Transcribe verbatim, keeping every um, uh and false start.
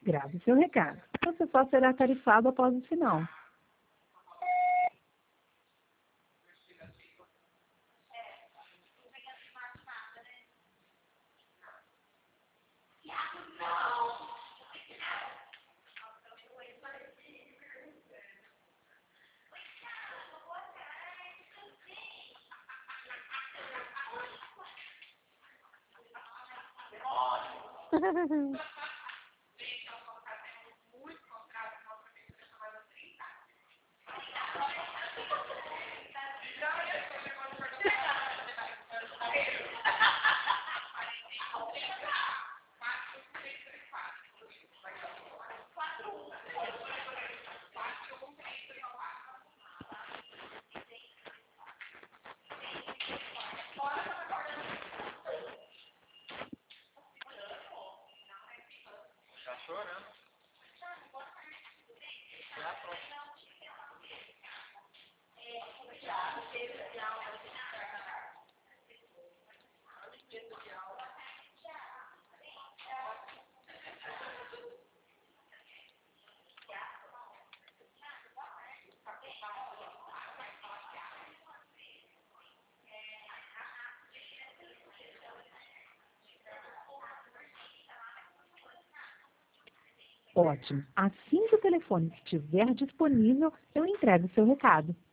Grave seu recado. Você só será tarifado após o sinal. Tá chorando. Ótimo. Assim que o telefone estiver disponível, eu entrego o seu recado.